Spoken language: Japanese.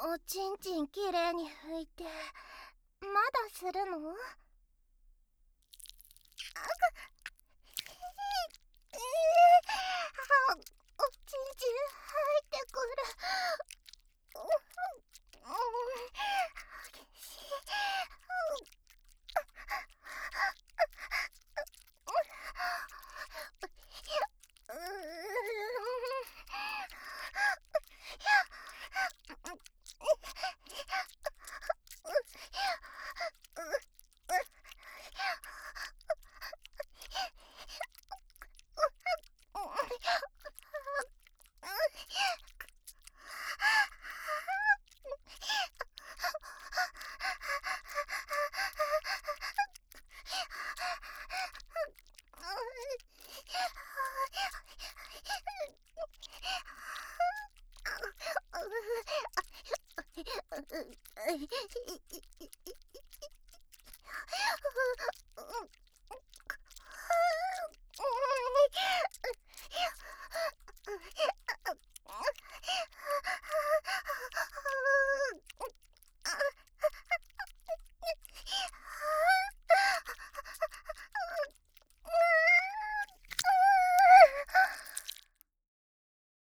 おちんちんきれいに拭いてまだするの？おちんちん入ってくる。激しい。